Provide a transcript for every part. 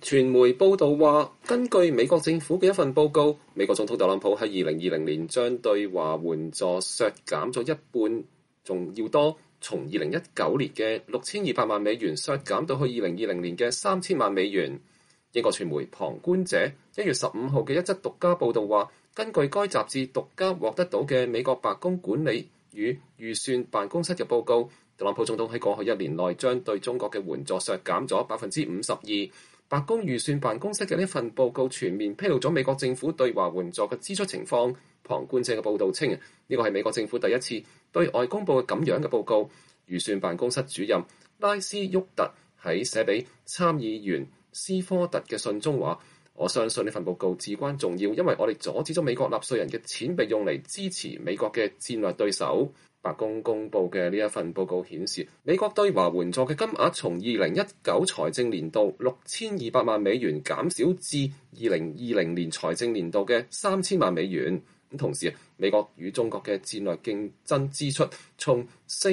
傳媒報道話，根據美國政府嘅一份報告，美國總統特朗普喺2020年將對華援助削減咗一半，仲要多，從2019年嘅6200萬美元削減到去2020年嘅3000萬美元。英國傳媒旁觀者1月15號嘅一則獨家報導話，根據該雜誌獨家獲得到嘅美國白宮管理與預算辦公室嘅報告，特朗普總統喺過去1年內將對中國嘅援助削減咗52%。白宮預算辦公室嘅呢份報告全面披露咗美國政府對華援助嘅支出情況。旁觀者嘅報導稱，呢個係美國政府第一次對外公佈嘅咁樣嘅報告。預算辦公室主任拉斯沃特喺寫俾參議員斯科特嘅信中話：我相信呢份報告至關重要，因為我哋阻止咗美國納稅人嘅錢被用嚟支持美國嘅戰略對手。白宮公佈嘅呢一份報告顯示，美國對華援助嘅金額從2019財政年度6200萬美元減少至2020年財政年度嘅3000萬美元。同時，美國與中國嘅戰略競爭支出從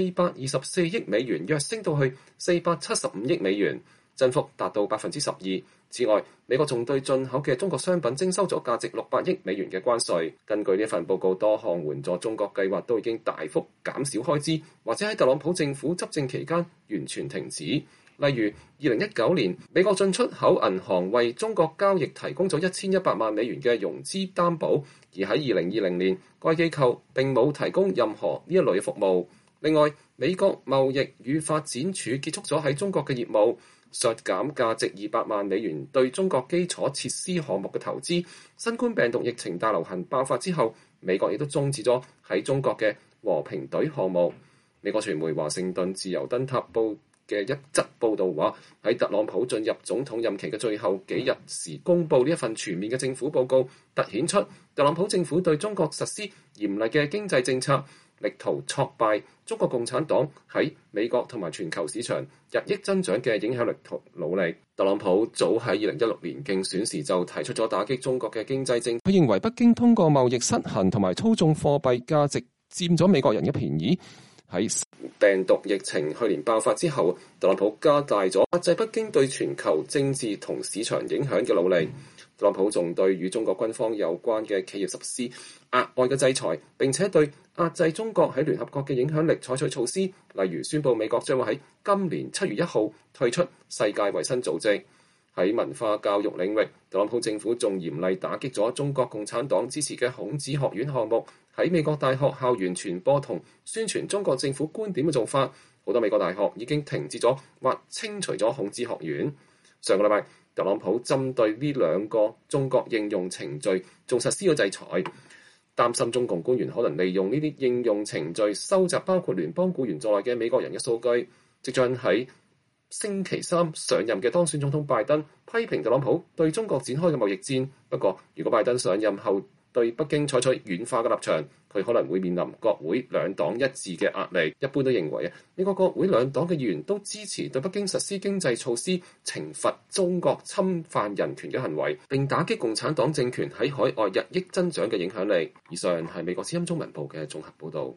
424億美元躍升到去475億美元，增幅達到12%。此外，美國仲對進口嘅中國商品徵收咗價值600億美元嘅關稅。根據呢份報告，多項援助中國計劃都已經大幅減少開支，或者喺特朗普政府執政期間完全停止。例如2019年，美國進出口銀行為中國交易提供咗1100萬美元嘅融資擔保，而喺2020年，該機構並冇提供任何呢一類嘅服務。另外，美國貿易與發展署結束咗喺中國嘅業務，削減價值200萬美元對中國基礎設施項目嘅投資。新冠病毒疫情大流行爆發之後，美國亦都終止咗喺中國嘅和平隊項目。美國傳媒華盛頓自由燈塔報嘅一則報導話，喺特朗普進入總統任期嘅最後幾日時公佈呢一份全面嘅政府報告，凸顯出特朗普政府對中國實施嚴厲嘅經濟政策，力圖挫敗中國共產黨喺美國同埋全球市場日益增長嘅影響力同努力。特朗普早喺2016年競選時就提出咗打擊中國嘅經濟政策，佢認為北京通過貿易失衡同埋操縱貨幣價值佔咗美國人嘅便宜。喺病毒疫情去年爆發之後，特朗普加大咗壓制北京對全球政治同市場影響嘅努力。特朗普仲對與中國軍方有關嘅企業實施額外嘅制裁，並且對壓制中國喺聯合國嘅影響力採取措施，例如宣布美國將會喺今年7月1號退出世界衛生組織。喺文化教育領域，特朗普政府仲嚴厲打擊咗中國共產黨支持嘅孔子學院項目喺美國大學校園傳播同宣傳中國政府觀點嘅做法。好多美國大學已經停止咗或清除咗孔子學院。上個禮拜，特朗普針對呢2個中國應用程序仲實施咗制裁，擔心中共官員可能利用呢啲應用程序收集包括聯邦僱員在內嘅美國人嘅數據。即將喺星期3上任嘅當選總統拜登批評特朗普對中國展開嘅貿易戰。不過，如果拜登上任後對北京採取軟化嘅立場，佢可能會面臨國會兩黨一致嘅壓力。一般都認為美國國會兩黨嘅議員都支持對北京實施經濟措施，懲罰中國侵犯人權嘅行為，並打擊共產黨政權喺海外日益增長嘅影響力。以上係美國之音中文部嘅綜合報導。